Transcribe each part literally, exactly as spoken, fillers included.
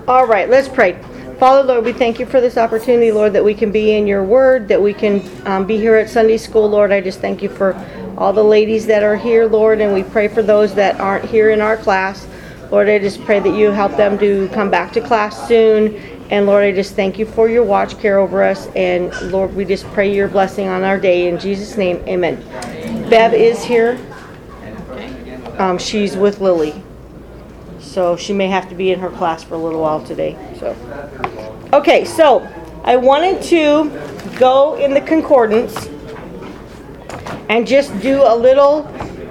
All right, let's pray. Father, Lord, we thank you for this opportunity, Lord, that we can be in your word, that we can um, be here at Sunday school, Lord. I just thank you for all the ladies that are here, Lord, and we pray for those that aren't here in our class. Lord, I just pray that you help them to come back to class soon. And Lord, I just thank you for your watch care over us. And Lord, we just pray your blessing on our day. In Jesus' name, amen. Bev is here. Um, she's with Lily. So she may have to be in her class for a little while today. So, okay, so I wanted to go in the concordance and just do a little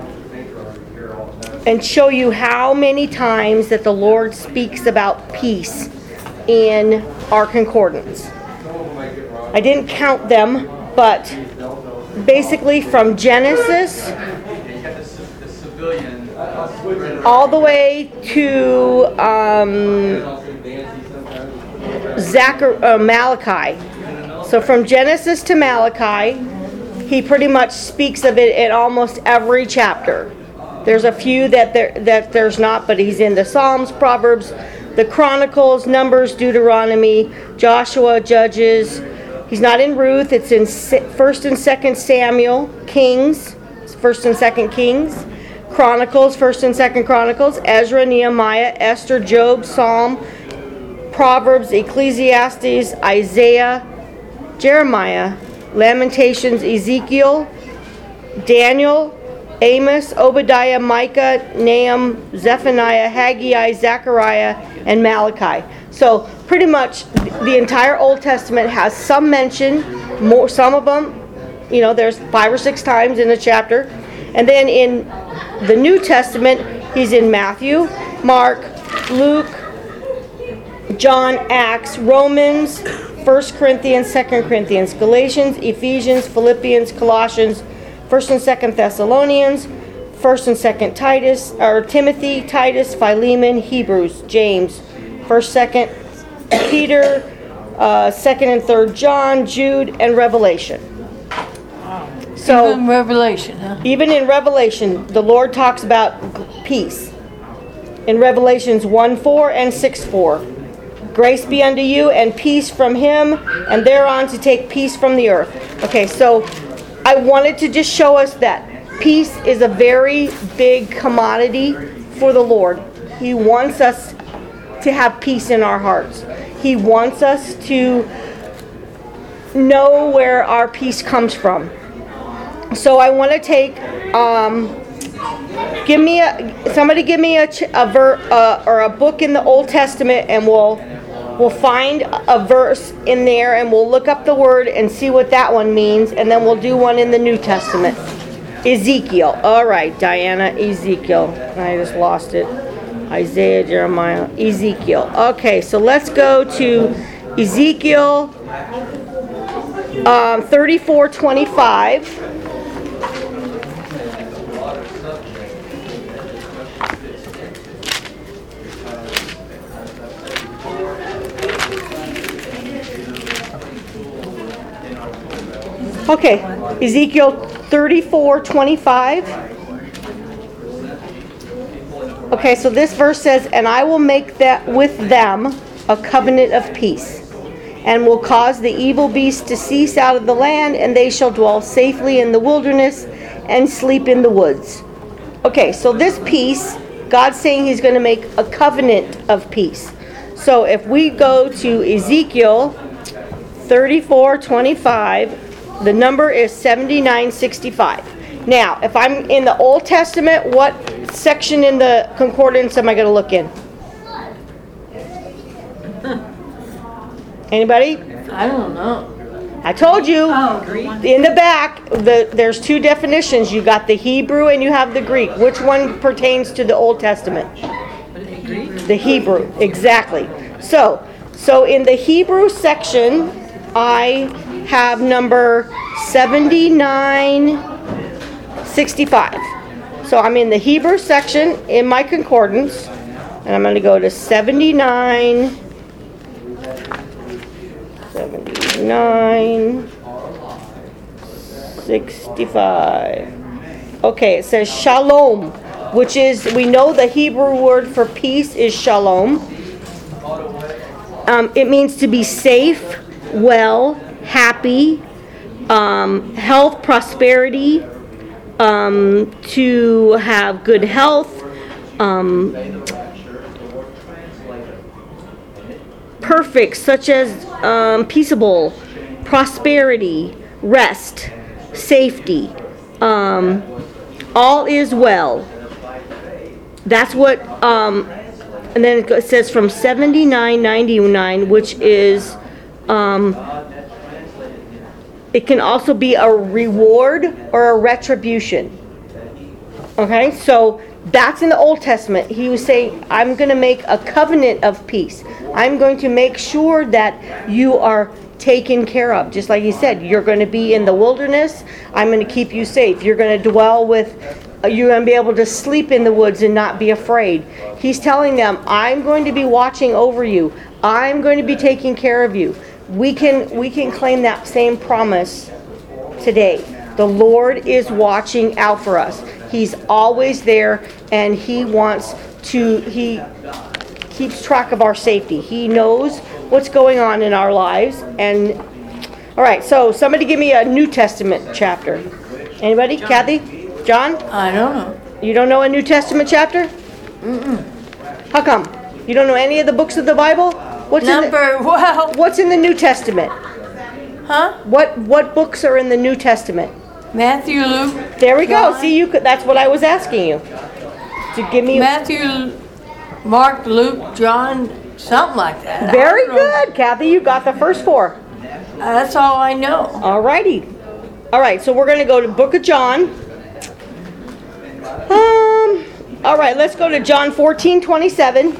and show you how many times that the Lord speaks about peace in our concordance. I didn't count them, but basically from Genesis all the way to um, Zachar- uh, Malachi. So from Genesis to Malachi, he pretty much speaks of it in almost every chapter. There's a few that there that there's not, but he's in the Psalms, Proverbs, the Chronicles, Numbers, Deuteronomy, Joshua, Judges. He's not in Ruth. It's in First and Second Samuel, Kings, First and Second Kings, Chronicles, First and Second Chronicles, Ezra, Nehemiah, Esther, Job, Psalm, Proverbs, Ecclesiastes, Isaiah, Jeremiah, Lamentations, Ezekiel, Daniel, Amos, Obadiah, Micah, Nahum, Zephaniah, Haggai, Zechariah, and Malachi. So pretty much the entire Old Testament has some mention, more, some of them, you know, there's five or six times in a chapter. And then in the New Testament, he's in Matthew, Mark, Luke, John, Acts, Romans, First Corinthians, Second Corinthians, Galatians, Ephesians, Philippians, Colossians, First and Second Thessalonians, First and Second Titus, or Timothy, Titus, Philemon, Hebrews, James, First, Second Peter, uh, Second and Third John, Jude, and Revelation. So even Revelation, huh? Even in Revelation, the Lord talks about peace. In Revelations one four and six four. Grace be unto you and peace from him, and thereon to take peace from the earth. Okay, so I wanted to just show us that peace is a very big commodity for the Lord. He wants us to have peace in our hearts. He wants us to know where our peace comes from. So I want to take, um, give me a, somebody give me a, a ver, uh, or a book in the Old Testament, and we'll we'll find a verse in there, and we'll look up the word and see what that one means, and then we'll do one in the New Testament. Ezekiel. All right, Diana, Ezekiel. I just lost it. Isaiah, Jeremiah, Ezekiel. Okay, so let's go to Ezekiel um, thirty-four twenty-five. Okay, Ezekiel thirty-four twenty-five. Okay, so this verse says, "And I will make that with them a covenant of peace, and will cause the evil beast to cease out of the land, and they shall dwell safely in the wilderness and sleep in the woods." Okay, so this peace, God's saying he's going to make a covenant of peace. So if we go to Ezekiel thirty-four twenty-five, the number is seventy-nine sixty-five. Now, if I'm in the Old Testament, what section in the concordance am I going to look in? Anybody? I don't know. I told you. Oh, Greek. In the back, the, there's two definitions. You got the Hebrew and you have the Greek. Which one pertains to the Old Testament? The Greek? The Hebrew, exactly. So, so in the Hebrew section, I have number seventy-nine sixty-five. So I'm in the Hebrew section in my concordance, and I'm going to go to seventy-nine seventy-nine sixty-five. Okay, it says shalom, which is, we know the Hebrew word for peace is shalom. Um, it means to be safe, well, happy, um, health, prosperity, um, to have good health, um, perfect, such as um, peaceable, prosperity, rest, safety, um, all is well. That's what, um, and then it says from seventy-nine ninety-nine, which is, um, it can also be a reward or a retribution. Okay, so that's in the Old Testament. He was saying, I'm going to make a covenant of peace. I'm going to make sure that you are taken care of. Just like he said, you're going to be in the wilderness. I'm going to keep you safe. You're going to dwell with, you're going to be able to sleep in the woods and not be afraid. He's telling them, I'm going to be watching over you. I'm going to be taking care of you. We can, we can claim that same promise today. The Lord is watching out for us. He's always there, and He wants to, He keeps track of our safety. He knows what's going on in our lives. And all right, so somebody give me a New Testament chapter. Anybody? John. Kathy? John? I don't know. You don't know a New Testament chapter? Mm-mm. How come? You don't know any of the books of the Bible? What's Number, in the, well, What's in the New Testament? huh? What what books are in the New Testament? Matthew, Luke. There we go. John. See, you could, that's what I was asking you. To give me Matthew, Mark, Luke, John, something like that. Very I don't know. good, Kathy. You got the first four. That's all I know. All righty. All right, so we're going to go to Book of John. Um. All right, let's go to John fourteen twenty-seven.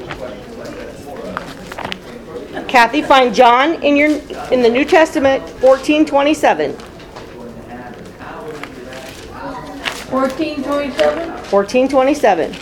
Kathy, find John in your in the New Testament fourteen twenty-seven. fourteen twenty-seven? fourteen twenty-seven.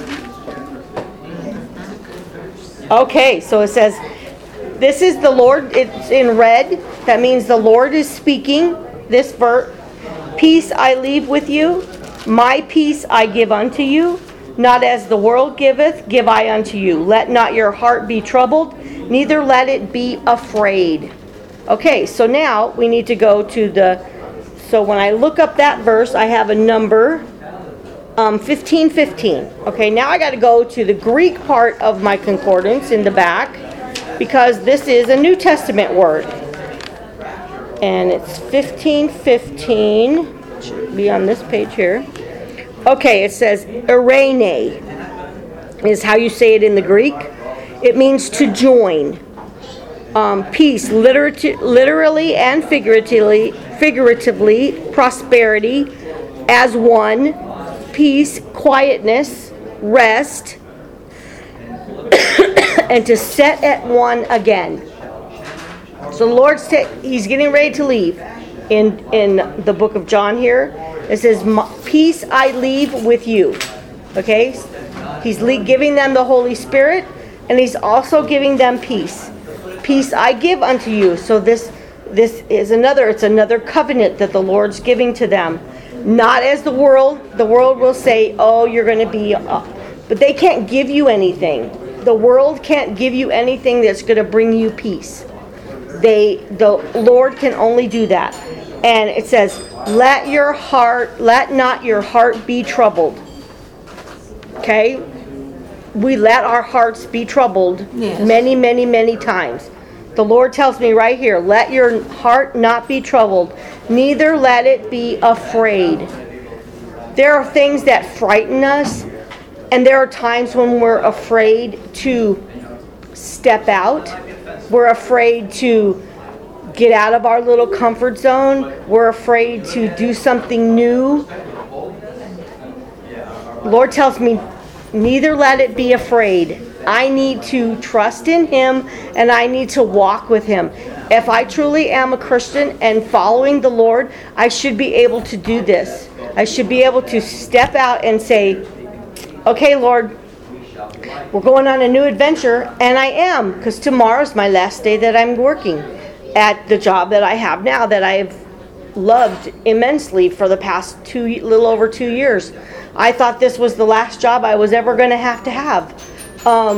Okay, so it says, this is the Lord, it's in red. That means the Lord is speaking this verse. Peace I leave with you, my peace I give unto you. Not as the world giveth, give I unto you. Let not your heart be troubled, neither let it be afraid. Okay, so now we need to go to the, so when I look up that verse, I have a number, um, fifteen fifteen. Okay, now I got to go to the Greek part of my concordance in the back, because this is a New Testament word. And it's fifteen fifteen, should be on this page here. Okay, it says eirene is how you say it in the Greek. It means to join. Um, peace, literati- literally and figuratively, figuratively, prosperity, as one, peace, quietness, rest, and to set at one again. So the Lord's ta- He's getting ready to leave. In in the book of John here, it says, peace I leave with you. Okay? He's le- giving them the Holy Spirit, and He's also giving them peace. Peace I give unto you. So this this is another, it's another covenant that the Lord's giving to them. Not as the world. The world will say, oh, you're going to be, uh, but they can't give you anything. The world can't give you anything that's going to bring you peace. They, the Lord can only do that. And it says, let your heart, let not your heart be troubled. Okay? We let our hearts be troubled Yes. many, many, many times. The Lord tells me right here, let your heart not be troubled, neither let it be afraid. There are things that frighten us, and there are times when we're afraid to step out. We're afraid to get out of our little comfort zone. We're afraid to do something new. Lord tells me, neither let it be afraid. I need to trust in Him, and I need to walk with Him. If I truly am a Christian and following the Lord, I should be able to do this. I should be able to step out and say, okay, Lord, we're going on a new adventure, and I am, because tomorrow's my last day that I'm working at the job that I have now, that I've loved immensely for the past two, little over two years. I thought this was the last job I was ever going to have to have. Um,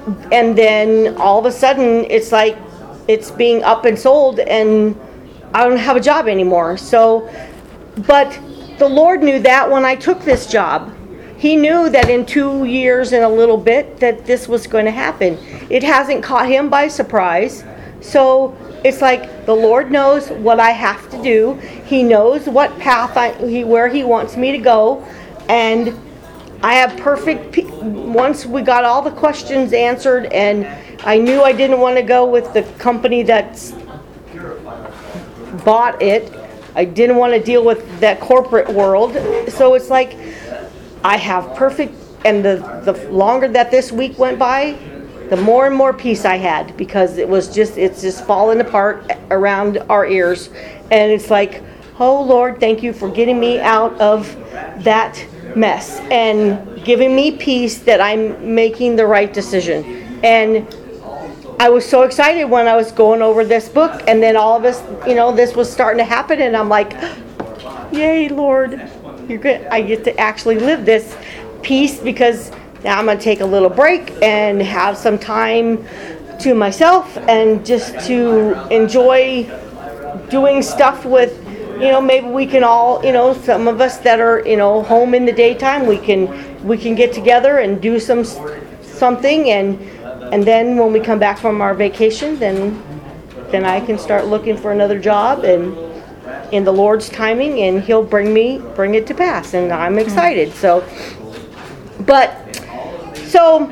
and then all of a sudden it's like it's being up and sold and I don't have a job anymore. So, but the Lord knew that when I took this job. He knew that in two years and a little bit that this was going to happen. It hasn't caught him by surprise. So it's like the Lord knows what I have to do. He knows what path I, he, where he wants me to go. And I have perfect, pe- once we got all the questions answered and I knew I didn't want to go with the company that's bought it. I didn't want to deal with that corporate world. So it's like I have perfect, and the, the longer that this week went by, the more and more peace I had, because it was just, it's just falling apart around our ears. And it's like, oh Lord, thank you for getting me out of that mess and giving me peace that I'm making the right decision. And I was so excited when I was going over this book, and then all of us, you know, this was starting to happen, and I'm like, yay, Lord, you're good. I get to actually live this peace, because now I'm going to take a little break and have some time to myself and just to enjoy doing stuff with, you know, maybe we can all, you know, some of us that are, you know, home in the daytime, we can we can get together and do some something, and and then when we come back from our vacation, then then I can start looking for another job, and in the Lord's timing, and He'll bring me bring it to pass, and I'm excited. So, but so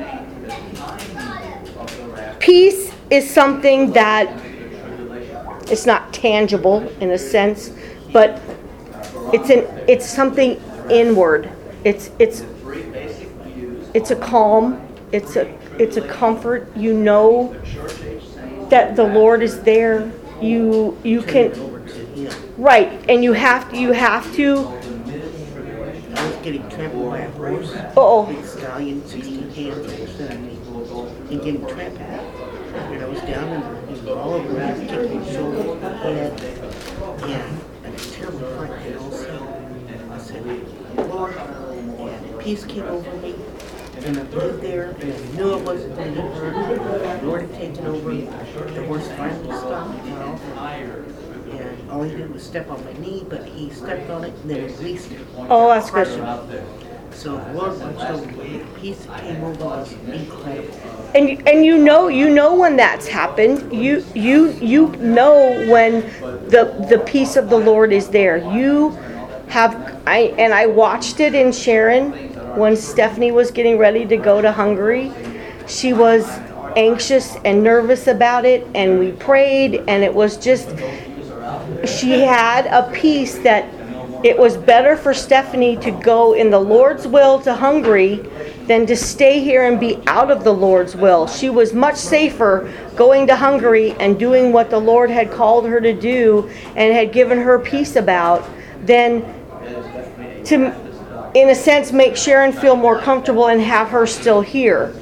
peace is something that it's not tangible in a sense, but it's an it's something inward. It's it's it's a calm. It's a it's a comfort. You know that the Lord is there. You you can right, and you have to you have to. I was getting trampled by a horse. Oh, Big stallion, sixteen hands percent and getting trampled. And I was down and he was all over me, kicking my shoulder, my head, and I was terribly frightened. And also, I said, Lord, and peace came over me. And I lived there, and I knew I wasn't going to get hurt. The Lord had taken over. The horse finally stopped now. And all he did was step on my knee, but he stepped on it and then released it. oh, that's good. So the Lord watched over me. The peace that came over was incredible. And you- and you know you know when that's happened. You you you know when the the peace of the Lord is there. You have I and I watched it in Sharon when Stephanie was getting ready to go to Hungary. She was anxious and nervous about it, and we prayed, and it was just, she had a peace that it was better for Stephanie to go in the Lord's will to Hungary than to stay here and be out of the Lord's will. She was much safer going to Hungary and doing what the Lord had called her to do and had given her peace about than to, in a sense, make Sharon feel more comfortable and have her still here.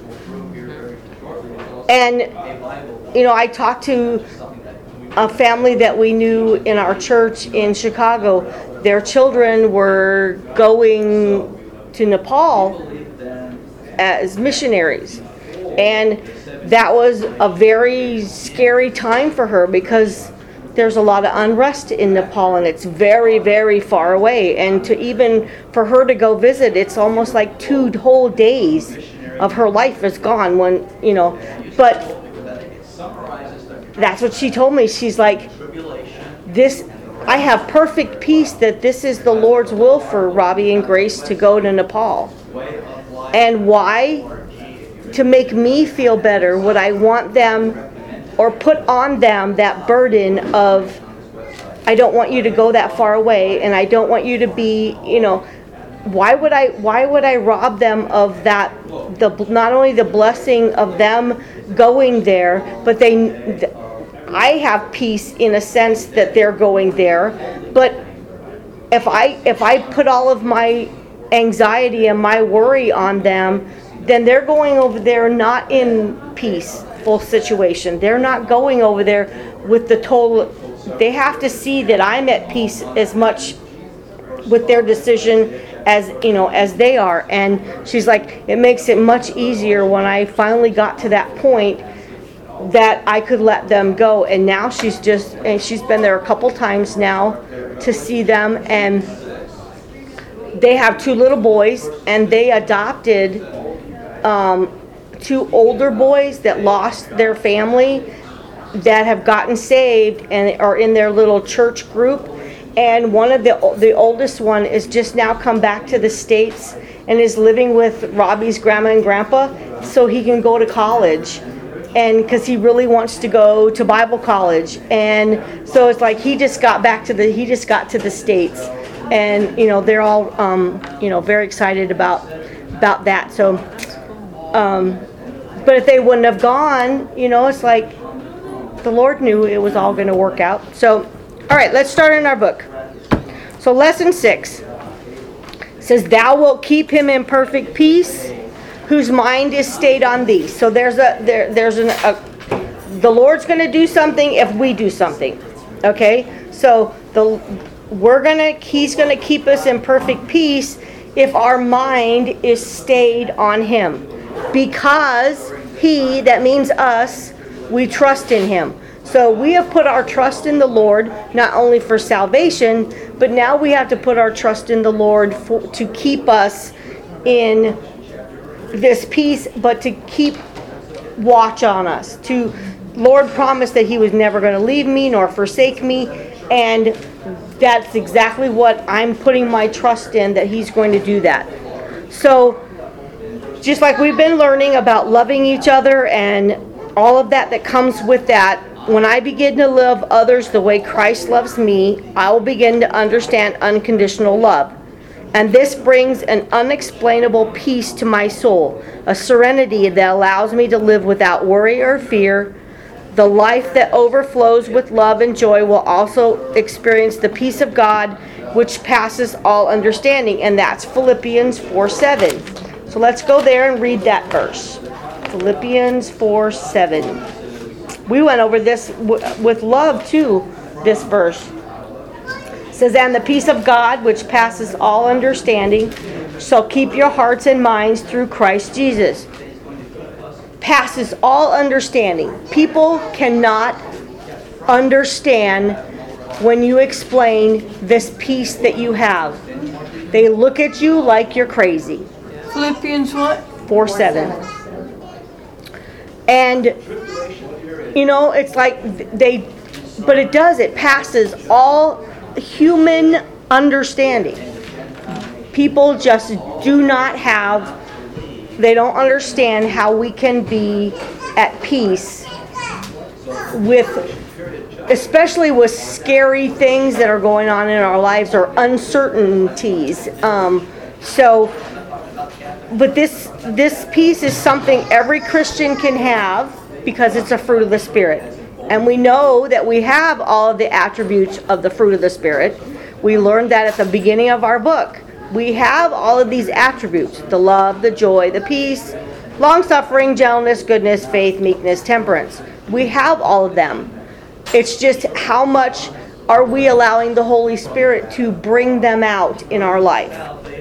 And, you know, I talked to a family that we knew in our church in Chicago. Their children were going to Nepal as missionaries. And that was a very scary time for her, because there's a lot of unrest in Nepal, and it's very, very far away. And to even for her to go visit, it's almost like two whole days of her life is gone when, you know, but that's what she told me. She's like, this, I have perfect peace that this is the Lord's will for Robbie and Grace to go to Nepal. And why? To make me feel better. Would I want them or put on them that burden of, I don't want you to go that far away, and I don't want you to be, you know, why would I why would I rob them of that, the not only the blessing of them going there, but they I have peace in a sense that they're going there. But if I if I put all of my anxiety and my worry on them, then they're going over there not in peaceful situation. They're not going over there with the total. They have to see that I'm at peace as much with their decision as you know as they are. And she's like, it makes it much easier when I finally got to that point that I could let them go. And now she's just, and she's been there a couple times now to see them, and they have two little boys, and they adopted um, two older boys that lost their family, that have gotten saved and are in their little church group. And one of the the oldest one is just now come back to the States and is living with Robbie's grandma and grandpa so he can go to college, and because he really wants to go to Bible college. And so it's like he just got back to the he just got to the States, and you know they're all um, you know very excited about about that. So um, but if they wouldn't have gone, you know it's like the Lord knew it was all going to work out. So all right, let's start in our book. So lesson six says, thou wilt keep him in perfect peace whose mind is stayed on thee. So there's a there there's an a, the Lord's going to do something if we do something. Okay? So the we're going to he's going to keep us in perfect peace if our mind is stayed on him. Because he, that means us, we trust in him. So we have put our trust in the Lord, not only for salvation, but now we have to put our trust in the Lord for, to keep us in this peace, but to keep watch on us. To Lord promised that he was never going to leave me nor forsake me, and that's exactly what I'm putting my trust in, that he's going to do that. So just like we've been learning about loving each other and all of that that comes with that, when I begin to love others the way Christ loves me, I will begin to understand unconditional love. And this brings an unexplainable peace to my soul, a serenity that allows me to live without worry or fear. The life that overflows with love and joy will also experience the peace of God, which passes all understanding. And that's Philippians four seven. So let's go there and read that verse. Philippians four seven. We went over this w- with love too, this verse. It says, and the peace of God, which passes all understanding, shall keep your hearts and minds through Christ Jesus. Passes all understanding. People cannot understand when you explain this peace that you have. They look at you like you're crazy. Philippians what? four seven. And you know, it's like they, but it does, it passes all human understanding. People just do not have, they don't understand how we can be at peace with, especially with scary things that are going on in our lives or uncertainties. Um, so, but this this peace is something every Christian can have, because it's a fruit of the Spirit. And we know that we have all of the attributes of the fruit of the Spirit. We learned that at the beginning of our book. We have all of these attributes: the love, the joy, the peace, long-suffering, gentleness, goodness, faith, meekness, temperance. We have all of them. It's just how much are we allowing the Holy Spirit to bring them out in our life.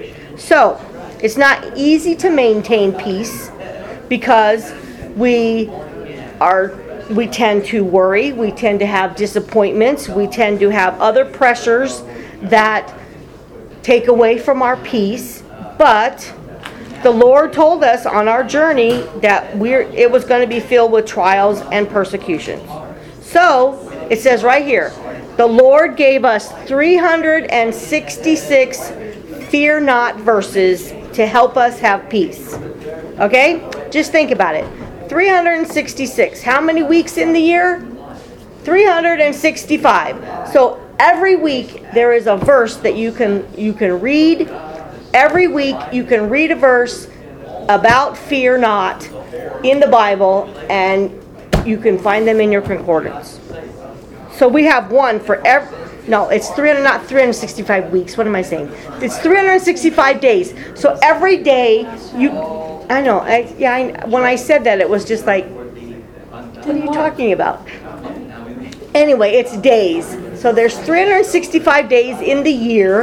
So, it's not easy to maintain peace because we are we tend to worry, we tend to have disappointments, we tend to have other pressures that take away from our peace. But the Lord told us on our journey that we're it was going to be filled with trials and persecutions. So it says right here, the Lord gave us three hundred sixty-six fear not verses to help us have peace. Okay? Just think about it. three hundred sixty-six. How many weeks in the year? three hundred sixty-five. So every week there is a verse that you can you can read. Every week you can read a verse about fear not in the Bible, and you can find them in your concordance. So we have one for every No, it's three hundred, not three hundred sixty-five weeks. What am I saying? It's three hundred sixty-five days. So every day you, I know. I yeah. I, when I said that, it was just like, what are you talking about? Anyway, it's days. So there's three hundred sixty-five days in the year,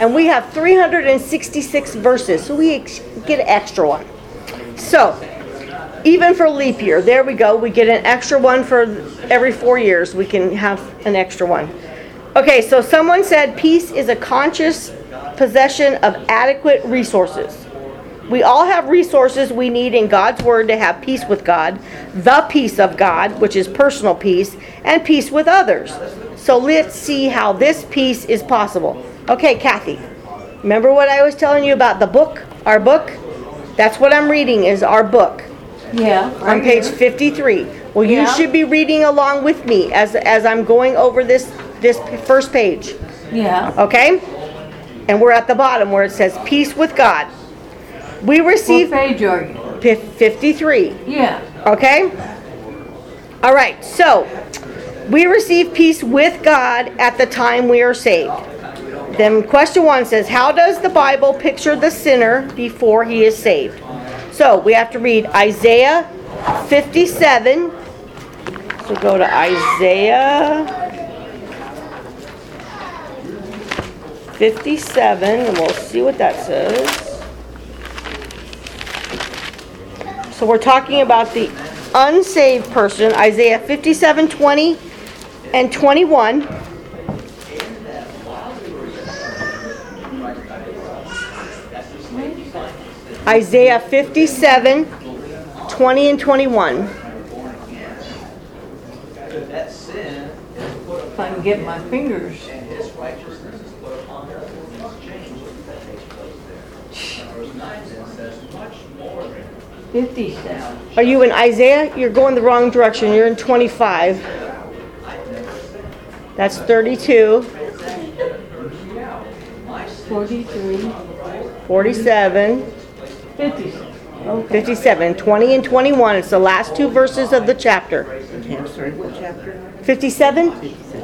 And we have three hundred sixty-six verses, so we ex- get an extra one. So, even for leap year, there we go. We get an extra one for every four years. We can have an extra one. Okay, so someone said peace is a conscious possession of adequate resources. We all have resources we need in God's Word to have peace with God, the peace of God, which is personal peace, and peace with others. So let's see how this peace is possible. Okay, Kathy, remember what I was telling you about the book, our book? That's what I'm reading is our book. Yeah. On right page here. fifty-three. Well, you Yeah. should be reading along with me as as I'm going over this this first page. Yeah. Okay? And we're at the bottom where it says peace with God. We What receive page are you? fif- fifty-three. Yeah. Okay? All right. So, we receive peace with God at the time we are saved. Then question one says, how does the Bible picture the sinner before he is saved? So we have to read Isaiah fifty-seven. So go to Isaiah fifty-seven, and we'll see what that says. So we're talking about the unsaved person, Isaiah fifty-seven, twenty and twenty-one. Isaiah fifty-seven, twenty and twenty-one. If I can get my fingers. Fifty-seven. Are you in Isaiah? You're going the wrong direction. You're in twenty-five. That's thirty-two, Forty-three. forty-seven, Fifty-seven. Okay. fifty-seven, twenty and twenty-one. It's the last two verses of the chapter. Okay, I'm sorry, what chapter? fifty-seven,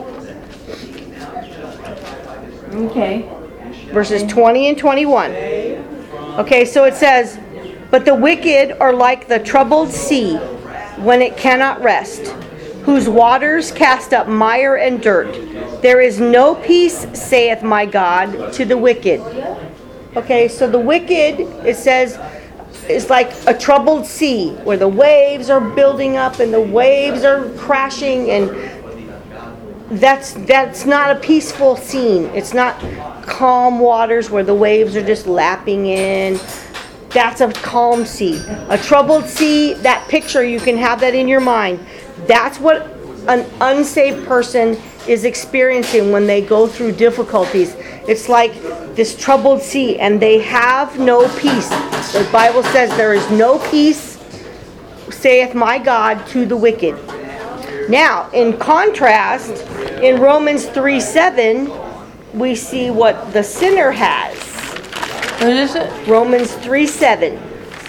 Okay. verses twenty and twenty-one. Okay, so it says, but the wicked are like the troubled sea when it cannot rest, whose waters cast up mire and dirt. There is no peace, saith my God, to the wicked. Okay, so the wicked, it says, is like a troubled sea where the waves are building up and the waves are crashing, and that's that's not a peaceful scene. It's not calm waters where the waves are just lapping in. That's a calm sea. A troubled sea, that picture, you can have that in your mind. That's what an unsaved person is experiencing when they go through difficulties. It's like this troubled sea, and they have no peace. The Bible says there is no peace, saith my God, to the wicked. Now, in contrast, in Romans three seven, we see what the sinner has. What is it? Romans three seven.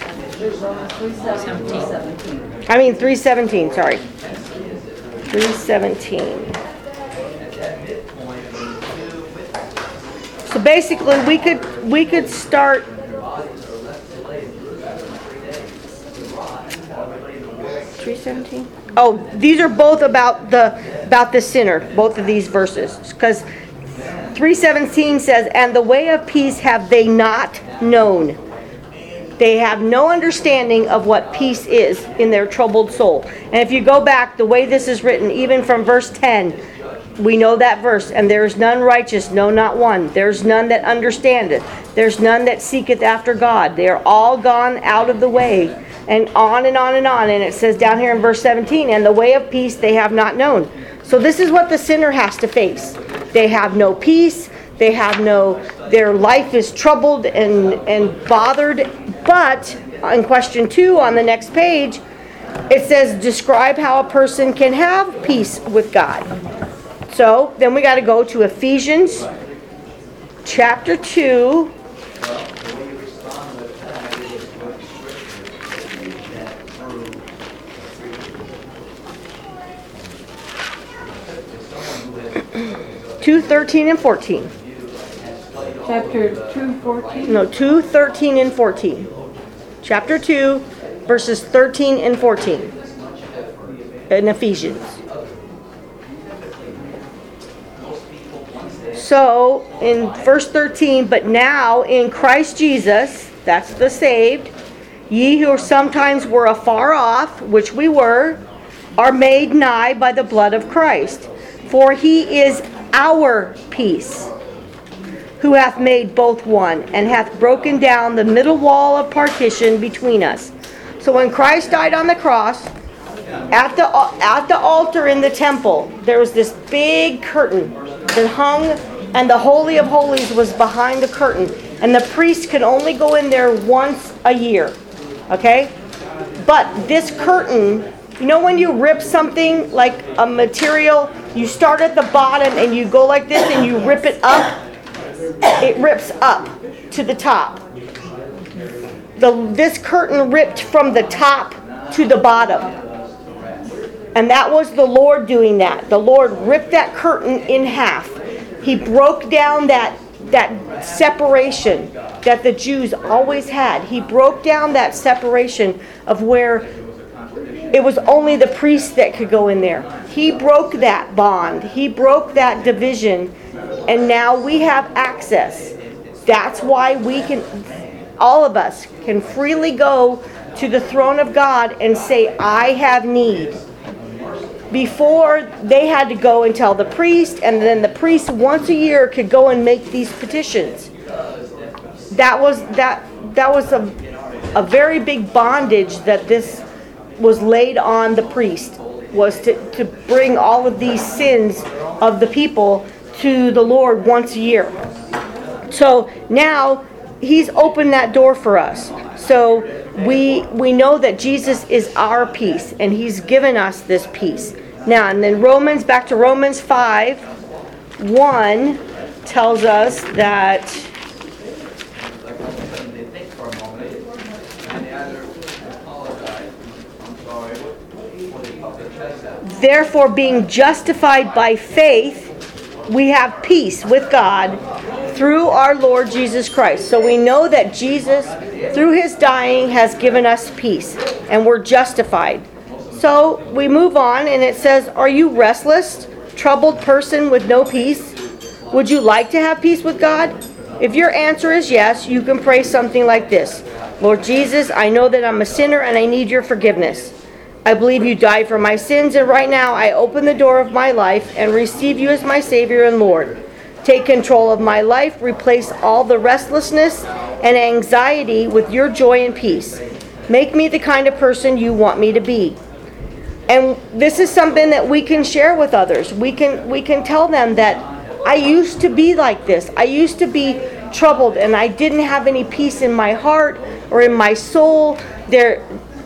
I mean three seventeen, sorry. three seventeen. So basically we could we could start three seventeen. Oh, these are both about the about the sinner, both of these verses. Because three seventeen says, and the way of peace have they not known. They have no understanding of what peace is in their troubled soul. And if you go back, the way this is written, even from verse ten, we know that verse. And there is none righteous, no, not one. There's none that understandeth. There's none that seeketh after God. They are all gone out of the way. And on and on and on. And it says down here in verse seventeen, and the way of peace they have not known. So this is what the sinner has to face. They have no peace. They have no, their life is troubled and, and bothered. But in question two on the next page, it says, describe how a person can have peace with God. So then we got to go to Ephesians chapter two. two, thirteen, and fourteen. Chapter two, fourteen? No, two, thirteen, and fourteen. Chapter two, verses thirteen and fourteen. In Ephesians. So in verse thirteen, but now in Christ Jesus, that's the saved, ye who sometimes were afar off, which we were, are made nigh by the blood of Christ. For he is our peace, who hath made both one, and hath broken down the middle wall of partition between us. So when Christ died on the cross, at the at the altar in the temple, there was this big curtain that hung, and the Holy of Holies was behind the curtain. And the priest could only go in there once a year. Okay? But this curtain, you know when you rip something like a material, you start at the bottom and you go like this and you rip it up? It rips up to the top. The, this curtain ripped from the top to the bottom. And that was the Lord doing that. The Lord ripped that curtain in half. He broke down that, that separation that the Jews always had. He broke down that separation of where it was only the priest that could go in there. He broke that bond. He broke that division. And now we have access. That's why we can, all of us, can freely go to the throne of God and say, I have need. Before, they had to go and tell the priest, and then the priest once a year could go and make these petitions. That was that that was a, a very big bondage that this was laid on the priest, was to, to bring all of these sins of the people to the Lord once a year. So now he's opened that door for us. So we we know that Jesus is our peace, and he's given us this peace. Now, and then Romans, back to Romans five, one tells us that therefore, being justified by faith, we have peace with God through our Lord Jesus Christ. So we know that Jesus, through his dying, has given us peace, and we're justified. So we move on, and it says, are you restless, troubled person with no peace? Would you like to have peace with God? If your answer is yes, you can pray something like this. Lord Jesus, I know that I'm a sinner and I need your forgiveness. I believe you died for my sins, and right now I open the door of my life and receive you as my Savior and Lord. Take control of my life, replace all the restlessness and anxiety with your joy and peace. Make me the kind of person you want me to be. And this is something that we can share with others. We can we can tell them that I used to be like this. I used to be troubled, and I didn't have any peace in my heart or in my soul. There,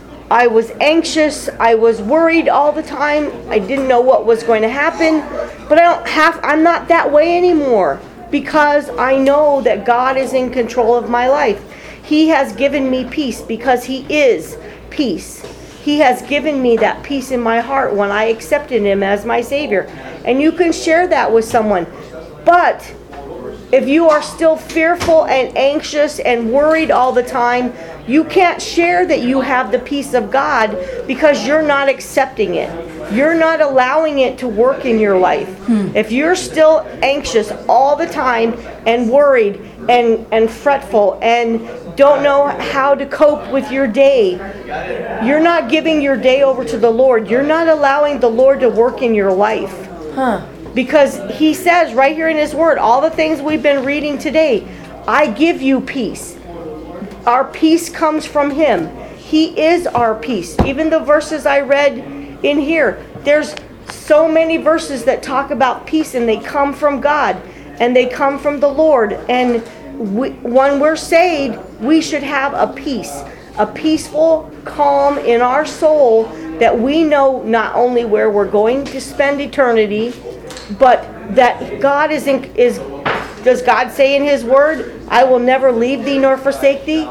I was anxious. I was worried all the time. I didn't know what was going to happen. But I don't have. I'm not that way anymore, because I know that God is in control of my life. He has given me peace because he is peace. He has given me that peace in my heart when I accepted him as my Savior. And you can share that with someone. But if you are still fearful and anxious and worried all the time, you can't share that you have the peace of God, because you're not accepting it. You're not allowing it to work in your life. Hmm. If you're still anxious all the time and worried and, and fretful and don't know how to cope with your day, you're not giving your day over to the Lord. You're not allowing the Lord to work in your life. Huh. Because he says right here in his word, all the things we've been reading today, I give you peace. Our peace comes from him. He is our peace. Even the verses I read in here, there's so many verses that talk about peace, and they come from God, and they come from the Lord. And we, when we're saved, we should have a peace, a peaceful calm in our soul, that we know not only where we're going to spend eternity, but that God is in, is does God say in his word, I will never leave thee nor forsake thee?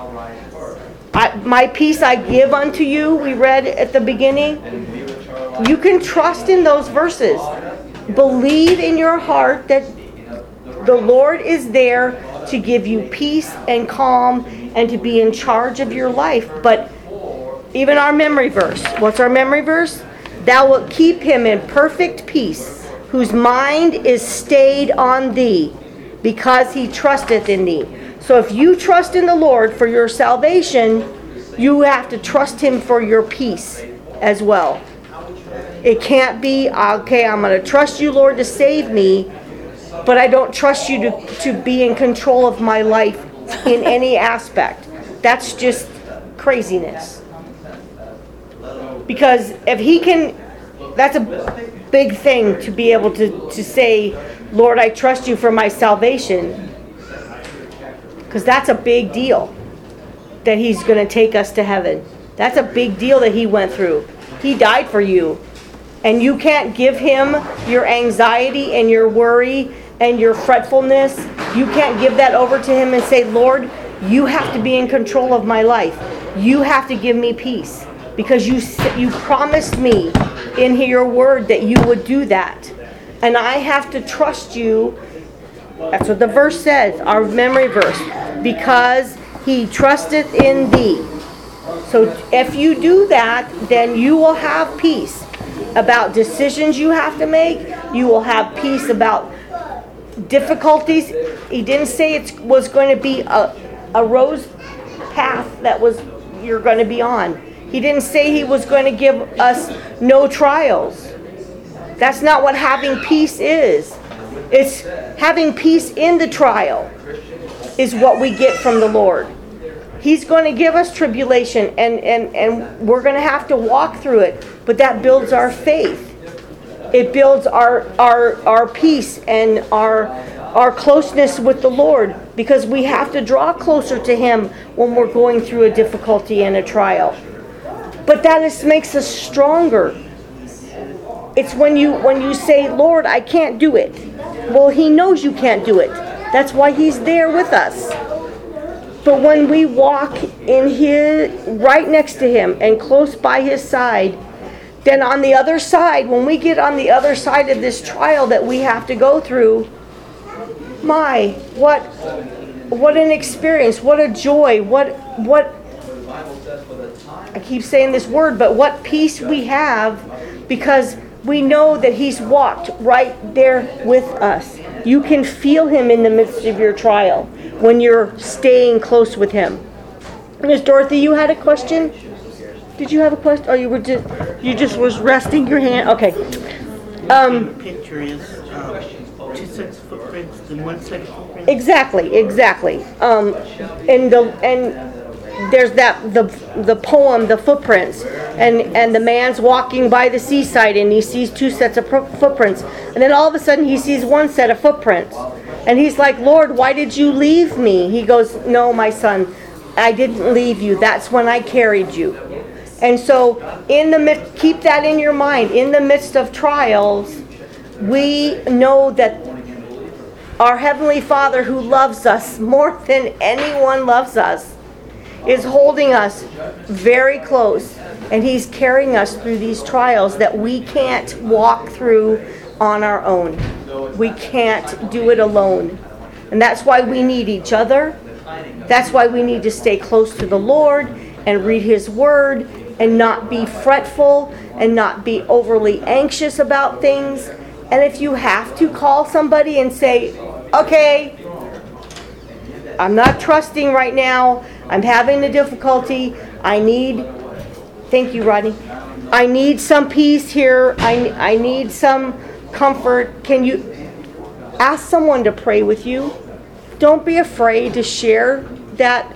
I, my peace I give unto you, we read at the beginning. You can trust in those verses. Believe in your heart that the Lord is there to give you peace and calm and to be in charge of your life. But even our memory verse, what's our memory verse? Thou wilt keep him in perfect peace, whose mind is stayed on thee, because he trusteth in thee. So if you trust in the Lord for your salvation, you have to trust him for your peace as well. It can't be, okay, I'm going to trust you, Lord, to save me, but I don't trust you to, to be in control of my life in any aspect. That's just craziness. Because if he can, that's a big thing to be able to, to say, Lord, I trust you for my salvation. Because that's a big deal that he's going to take us to heaven. That's a big deal that he went through. He died for you. And you can't give him your anxiety and your worry and your fretfulness. You can't give that over to him and say, Lord, you have to be in control of my life. You have to give me peace. Because you you promised me in your word that you would do that. And I have to trust you. That's what the verse says, our memory verse. Because he trusteth in thee. So if you do that, then you will have peace about decisions you have to make. You will have peace about difficulties. He didn't say it was going to be a, a rose path that was you're going to be on. He didn't say he was going to give us no trials. That's not what having peace is. It's having peace in the trial is what we get from the Lord. He's going to give us tribulation, and, and, and we're going to have to walk through it. But that builds our faith. It builds our our our peace and our our closeness with the Lord, because we have to draw closer to him when we're going through a difficulty and a trial. But that is, makes us stronger. It's when you when you say, Lord, I can't do it. Well, he knows you can't do it. That's why he's there with us. But when we walk in his right next to him and close by his side, then on the other side, when we get on the other side of this trial that we have to go through, my, what what an experience, what a joy, what what I keep saying this word, but what peace we have, because we know that he's walked right there with us. You can feel him in the midst of your trial when you're staying close with him. Miss Dorothy, you had a question? Did you have a question? Or you were just you just was resting your hand? Okay. Um, The picture is um, two sets of footprints and one set of footprints. exactly, exactly. Um, and the and there's that the the poem, the footprints, and and the man's walking by the seaside and he sees two sets of pro- footprints, and then all of a sudden he sees one set of footprints, and he's like, Lord, why did you leave me? He goes, no, my son, I didn't leave you. That's when I carried you. And so, in the midst, keep that in your mind. In the midst of trials, we know that our Heavenly Father, who loves us more than anyone loves us, is holding us very close, and he's carrying us through these trials that we can't walk through on our own. We can't do it alone. And that's why we need each other. That's why we need to stay close to the Lord and read his word and not be fretful and not be overly anxious about things. And if you have to, call somebody and say, okay, I'm not trusting right now. I'm having a difficulty. I need, thank you, Rodney. I need some peace here. I, I need some comfort. Can you ask someone to pray with you? Don't be afraid to share that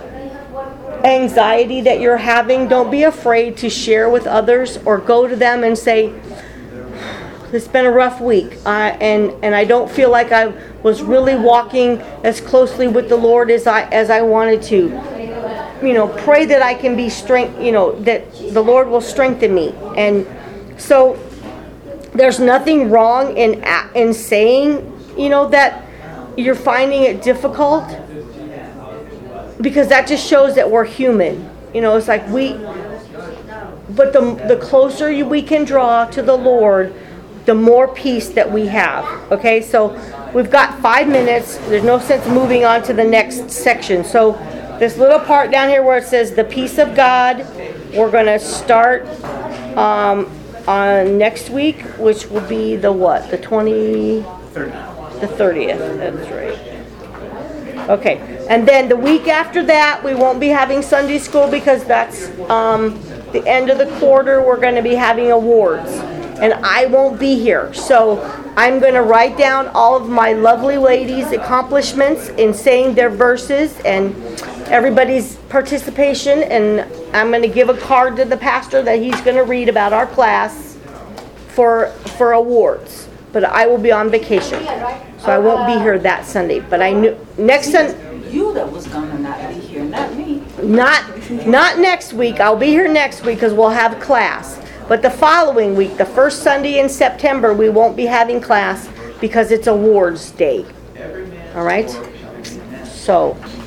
anxiety that you're having. Don't be afraid to share with others, or go to them and say, it's been a rough week, uh, and and I don't feel like I was really walking as closely with the Lord as I as I wanted to. You know, pray that I can be strength. You know, that the Lord will strengthen me. And so, there's nothing wrong in in saying, you know, that you're finding it difficult, because that just shows that we're human. You know, it's like we. But the the closer you, we can draw to the Lord, the more peace that we have. Okay, so we've got five minutes. There's no sense moving on to the next section. So this little part down here where it says the peace of God, we're going to start um, on next week, which will be the what? The twenty, The thirtieth, that's right. Okay, and then the week after that, we won't be having Sunday school because that's um, the end of the quarter. We're going to be having awards, and I won't be here. So I'm going to write down all of my lovely ladies' accomplishments in saying their verses and everybody's participation, and I'm going to give a card to the pastor that he's going to read about our class for for awards. But I will be on vacation, so I won't be here that Sunday. But I knew next Sunday. You that was gonna not be here, not me. Not, not next week. I'll be here next week because we'll have class. But the following week, the first Sunday in September, we won't be having class because it's awards day. All right? So,